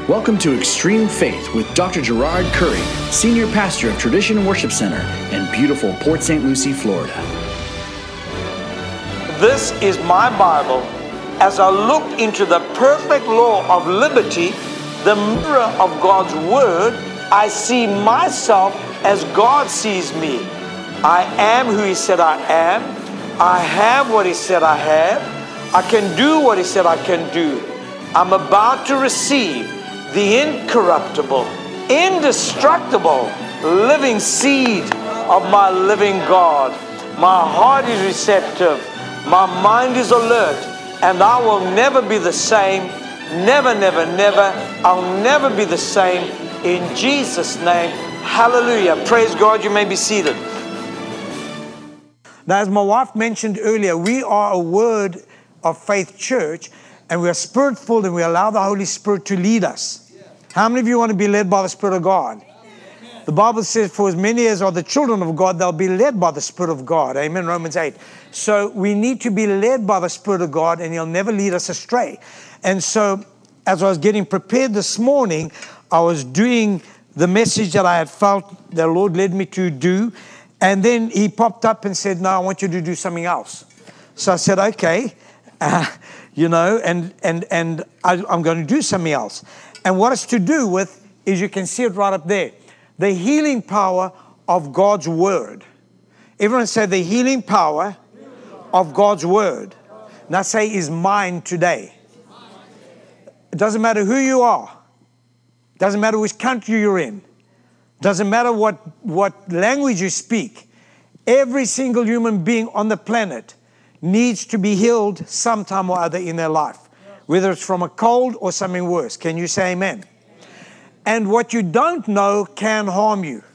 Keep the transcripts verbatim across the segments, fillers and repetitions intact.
Welcome to Extreme Faith with Doctor Gerard Curry, Senior Pastor of Tradition Worship Center in beautiful Port Saint Lucie, Florida. This is my Bible. As I look into the perfect law of liberty, the mirror of God's Word, I see myself as God sees me. I am who He said I am. I have what He said I have. I can do what He said I can do. I'm about to receive the incorruptible, indestructible, living seed of my living God. My heart is receptive. My mind is alert. And I will never be the same. Never, never, never. I'll never be the same. In Jesus' name, hallelujah. Praise God. You may be seated. Now, as my wife mentioned earlier, we are a Word of Faith church, and we are Spirit-filled, and we allow the Holy Spirit to lead us. How many of you want to be led by the Spirit of God? Amen. The Bible says, for as many as are the children of God, they'll be led by the Spirit of God. Amen, Romans eight. So we need to be led by the Spirit of God, and He'll never lead us astray. And so as I was getting prepared this morning, I was doing the message that I had felt the Lord led me to do. And then He popped up and said, no, I want you to do something else. So I said, okay, uh, you know, and, and, and I, I'm going to do something else. And what it's to do with is, you can see it right up there, the healing power of God's Word. Everyone say the healing power of God's Word. Now say, is mine today. It doesn't matter who you are. It doesn't matter which country you're in. It doesn't matter what, what language you speak. Every single human being on the planet needs to be healed sometime or other in their life, whether it's from a cold or something worse. Can you say amen? Amen? And what you don't know can harm you.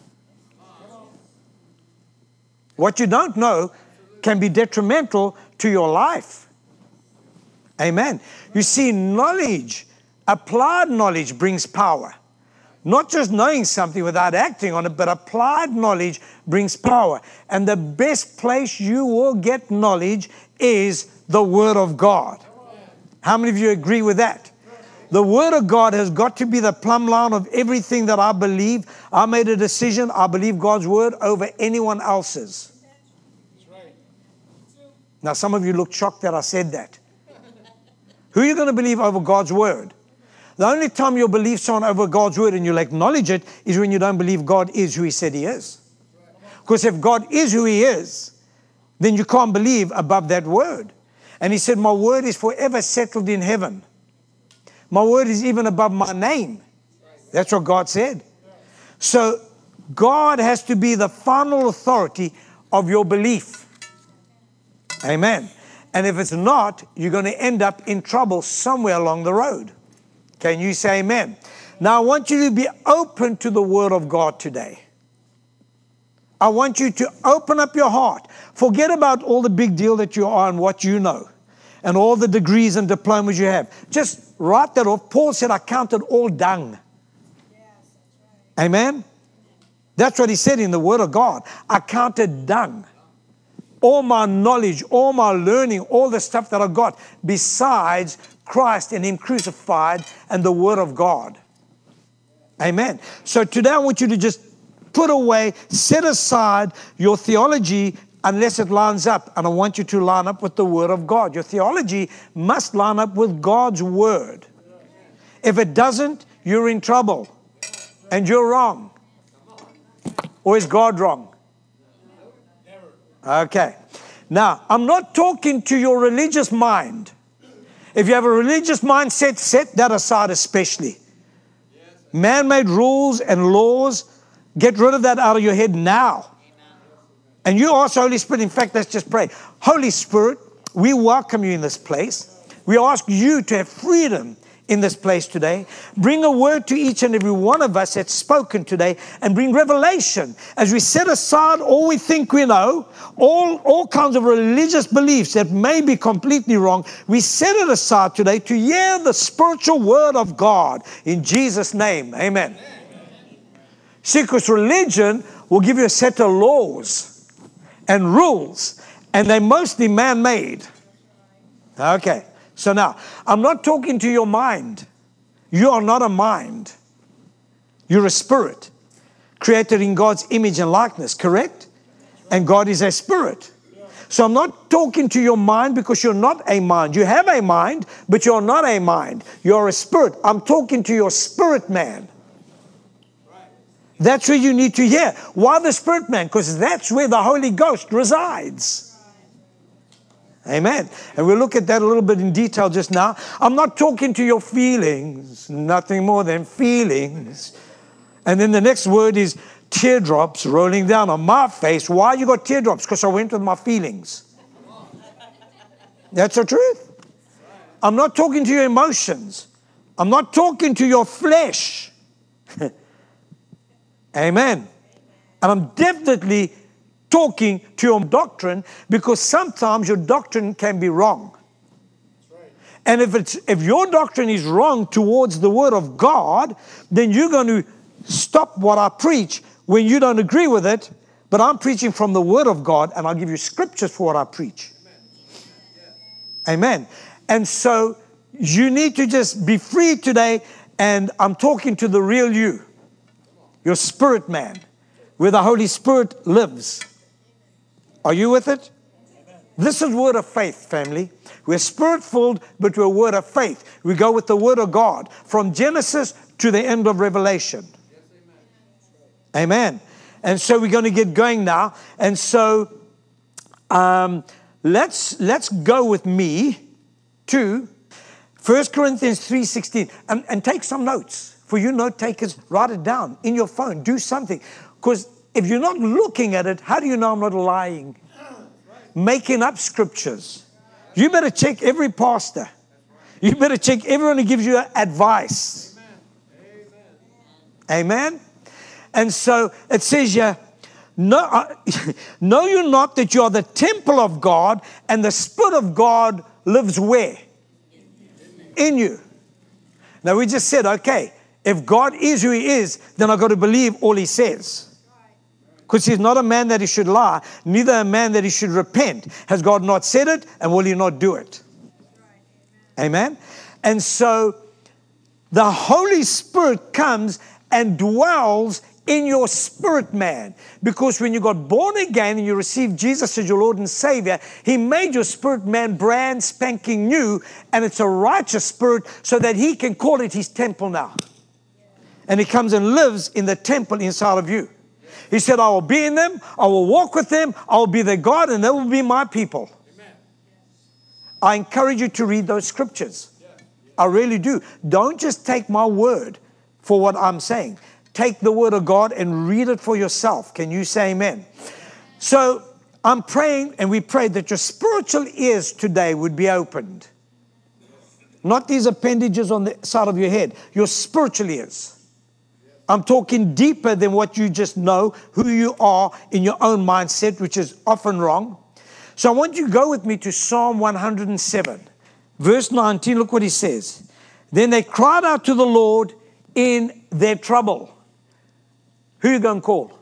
What you don't know can be detrimental to your life. Amen. You see, knowledge, applied knowledge brings power. Not just knowing something without acting on it, but applied knowledge brings power. And the best place you will get knowledge is the Word of God. How many of you agree with that? The Word of God has got to be the plumb line of everything that I believe. I made a decision. I believe God's Word over anyone else's. Now, some of you looked shocked that I said that. Who are you going to believe over God's Word? The only time you'll believe someone over God's Word and you'll acknowledge it is when you don't believe God is who He said He is. Because if God is who He is, then you can't believe above that Word. And He said, my Word is forever settled in heaven. My Word is even above my name. That's what God said. So God has to be the final authority of your belief. Amen. And if it's not, you're going to end up in trouble somewhere along the road. Can you say amen? Now, I want you to be open to the Word of God today. I want you to open up your heart. Forget about all the big deal that you are and what you know and all the degrees and diplomas you have. Just write that off. Paul said, I count it all dung. Yes, that's right. Amen? That's what he said in the Word of God. I counted dung. All my knowledge, all my learning, all the stuff that I got besides Christ and Him crucified and the Word of God. Amen. So today I want you to just put away, set aside your theology unless it lines up. And I want you to line up with the Word of God. Your theology must line up with God's Word. If it doesn't, you're in trouble. And you're wrong. Or is God wrong? Okay. Now, I'm not talking to your religious mind. If you have a religious mindset, set that aside especially. Man-made rules and laws, get rid of that out of your head now. And you ask Holy Spirit, in fact, let's just pray. Holy Spirit, we welcome you in this place. We ask you to have freedom in this place today. Bring a word to each and every one of us that's spoken today, and bring revelation as we set aside all we think we know, all, all kinds of religious beliefs that may be completely wrong. We set it aside today to hear the spiritual Word of God in Jesus' name. Amen. See, because religion will give you a set of laws and rules, and they're mostly man-made. Okay. So now, I'm not talking to your mind. You are not a mind. You're a spirit, created in God's image and likeness, correct? And God is a spirit. So I'm not talking to your mind because you're not a mind. You have a mind, but you're not a mind. You're a spirit. I'm talking to your spirit man. That's where you need to hear. Why the spirit man? Because that's where the Holy Ghost resides. Amen. And we'll look at that a little bit in detail just now. I'm not talking to your feelings, nothing more than feelings. And then the next word is teardrops rolling down on my face. Why you got teardrops? Because I went with my feelings. That's the truth. I'm not talking to your emotions. I'm not talking to your flesh. Amen. And I'm definitely talking to your doctrine, because sometimes your doctrine can be wrong. And if it's if your doctrine is wrong towards the Word of God, then you're going to stop what I preach when you don't agree with it, but I'm preaching from the Word of God, and I'll give you scriptures for what I preach. Amen. And so you need to just be free today, and I'm talking to the real you, your spirit man, where the Holy Spirit lives. Are you with it? This is word of faith, family. We're spirit-filled, but we're word of faith. We go with the Word of God from Genesis to the end of Revelation. Amen. And so we're going to get going now. And so um, let's let's go with me to First Corinthians three sixteen. And, and take some notes. For you note takers, write it down in your phone. Do something. Because if you're not looking at it, how do you know I'm not lying? Making up scriptures. You better check every pastor. You better check everyone who gives you advice. Amen. And so it says here, no, uh, know you not that you are the temple of God, and the Spirit of God lives where? In you. Now we just said, okay, if God is who He is, then I've got to believe all He says. Because He's not a man that He should lie, neither a man that He should repent. Has God not said it, and will He not do it? Amen. And so the Holy Spirit comes and dwells in your spirit man. Because when you got born again and you received Jesus as your Lord and Savior, He made your spirit man brand spanking new, and it's a righteous spirit, so that He can call it His temple now. And He comes and lives in the temple inside of you. He said, I will be in them, I will walk with them, I will be their God, and they will be my people. Amen. I encourage you to read those scriptures. I really do. Don't just take my word for what I'm saying. Take the Word of God and read it for yourself. Can you say amen? So I'm praying, and we pray that your spiritual ears today would be opened. Not these appendages on the side of your head. Your spiritual ears. I'm talking deeper than what you just know, who you are in your own mindset, which is often wrong. So I want you to go with me to Psalm one hundred seven. Verse nineteen, look what he says. Then they cried out to the Lord in their trouble. Who are you going to call?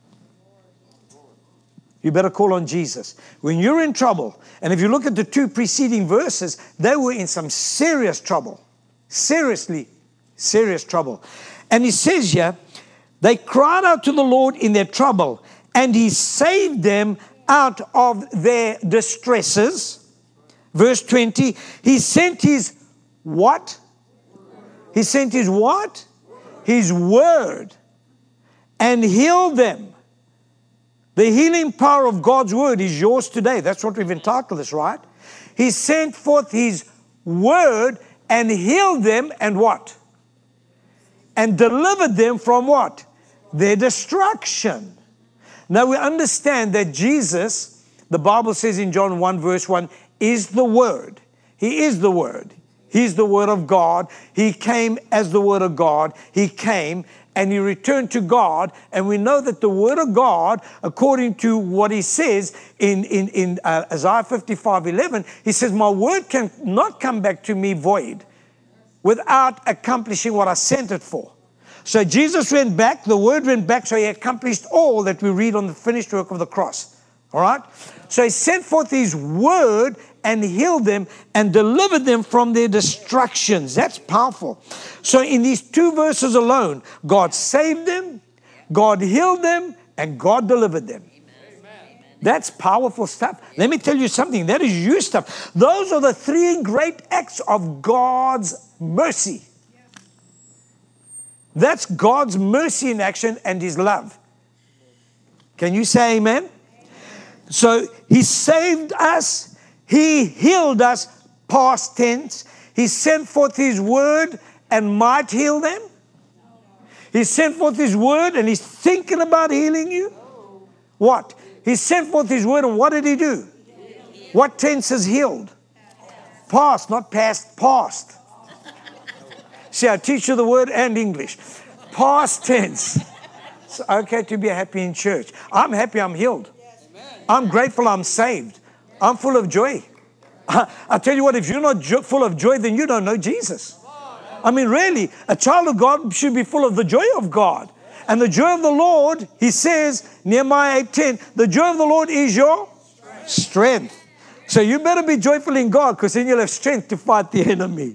You better call on Jesus. When you're in trouble, and if you look at the two preceding verses, they were in some serious trouble. Seriously, serious trouble. And he says here, they cried out to the Lord in their trouble, and He saved them out of their distresses. Verse twenty, He sent His what? He sent His what? His word, and healed them. The healing power of God's word is yours today. That's what we've entitled this, right? He sent forth His word and healed them, and what? And delivered them from what? Their destruction. Now we understand that Jesus, the Bible says in John one verse one, is the Word. He is the Word. He's the Word of God. He came as the Word of God. He came and He returned to God. And we know that the Word of God, according to what He says in, in, in uh, Isaiah fifty-five eleven, He says, my word can not come back to me void, without accomplishing what I sent it for. So Jesus went back, the word went back, so He accomplished all that we read on the finished work of the cross. All right? So He sent forth His word and healed them and delivered them from their destructions. That's powerful. So in these two verses alone, God saved them, God healed them, and God delivered them. That's powerful stuff. Let me tell you something. That is you stuff. Those are the three great acts of God's mercy. That's God's mercy in action and His love. Can you say amen? So He saved us. He healed us, past tense. He sent forth His word and might heal them. He sent forth His word and He's thinking about healing you. What? He sent forth His word, and what did He do? What tense is healed? Past, not past, past. See, I teach you the word and English. Past tense. It's okay to be happy in church. I'm happy I'm healed. I'm grateful I'm saved. I'm full of joy. I tell you what, if you're not jo- full of joy, then you don't know Jesus. I mean, really, a child of God should be full of the joy of God. And the joy of the Lord, He says, Nehemiah eight ten, the joy of the Lord is your strength. strength. So you better be joyful in God, because then you'll have strength to fight the enemy.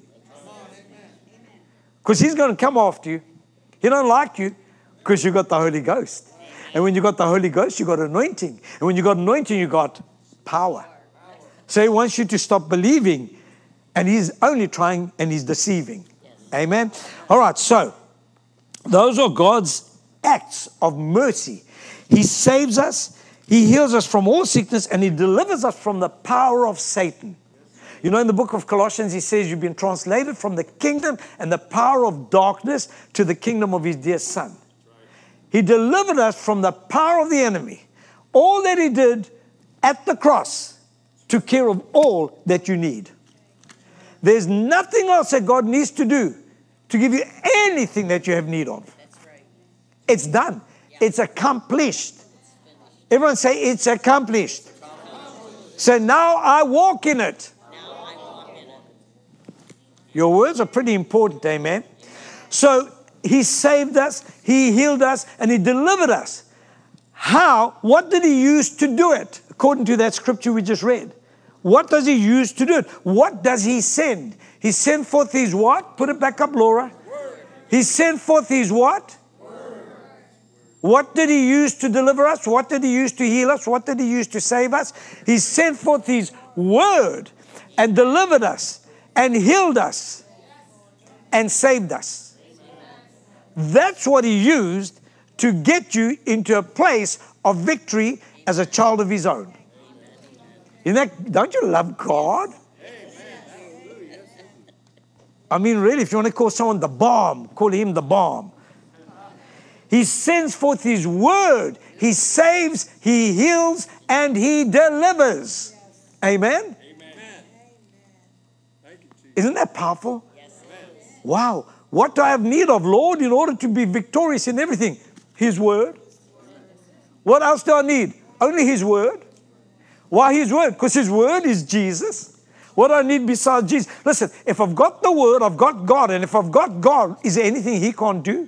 Because he's going to come after you. He don't like you because you got the Holy Ghost. And when you got the Holy Ghost, you got anointing. And when you got anointing, you got power. So He wants you to stop believing. And He's only trying and He's deceiving. Amen. All right, so those are God's acts of mercy. He saves us, He heals us from all sickness, and He delivers us from the power of Satan. You know, in the book of Colossians, He says you've been translated from the kingdom and the power of darkness to the kingdom of His dear Son. He delivered us from the power of the enemy. All that He did at the cross took care of all that you need. There's nothing else that God needs to do to give you anything that you have need of. That's right. It's done. Yeah. It's accomplished. Everyone say, it's accomplished. accomplished. So now I walk in it. Now I walk in it. Your words are pretty important, amen? So He saved us, He healed us, and He delivered us. How? What did He use to do it? According to that scripture we just read. What does He use to do it? What does He send? He sent forth His what? Put it back up, Laura. Word. He sent forth His what? Word. What did He use to deliver us? What did He use to heal us? What did He use to save us? He sent forth His word and delivered us and healed us and saved us. That's what He used to get you into a place of victory as a child of His own. Isn't that, don't you love God? I mean, really, if you want to call someone the bomb, call Him the bomb. He sends forth His word. He saves, He heals, and He delivers. Amen? Amen. Isn't that powerful? Yes. Wow. What do I have need of, Lord, in order to be victorious in everything? His word. What else do I need? Only His word. Why His word? Because His word is Jesus. What do I need besides Jesus? Listen, if I've got the word, I've got God. And if I've got God, is there anything He can't do?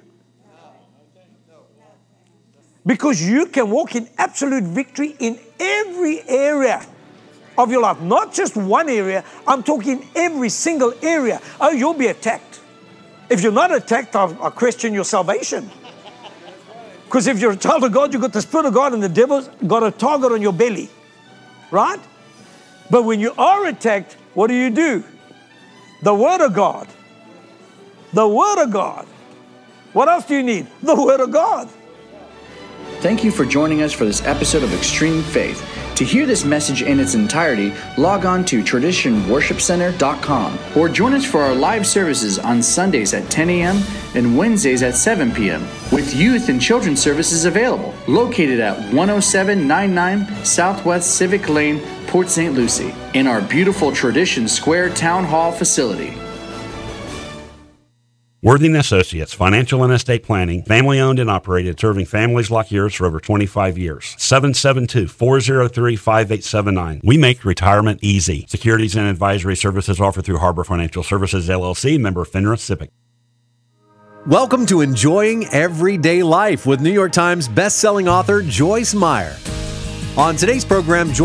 Because you can walk in absolute victory in every area of your life. Not just one area. I'm talking every single area. Oh, you'll be attacked. If you're not attacked, I'll, I'll question your salvation. Because if you're a child of God, you've got the Spirit of God and the devil's got a target on your belly. Right? But when you are attacked, what do you do? The Word of God. The Word of God. What else do you need? The Word of God. Thank you for joining us for this episode of Extreme Faith. To hear this message in its entirety, log on to tradition worship center dot com or join us for our live services on Sundays at ten a.m. and Wednesdays at seven p.m. with youth and children's services available. Located at one oh seven ninety-nine Southwest Civic Lane, Port Saint Lucie, in our beautiful Tradition Square Town Hall facility. Worthing Associates, Financial and Estate Planning, family owned and operated, serving families like yours for over twenty-five years. seven seven two, four oh three, five eight seven nine. We make retirement easy. Securities and advisory services offered through Harbor Financial Services, L L C, member FINRA SIPC. Welcome to Enjoying Everyday Life with New York Times bestselling author Joyce Meyer. On today's program, Joyce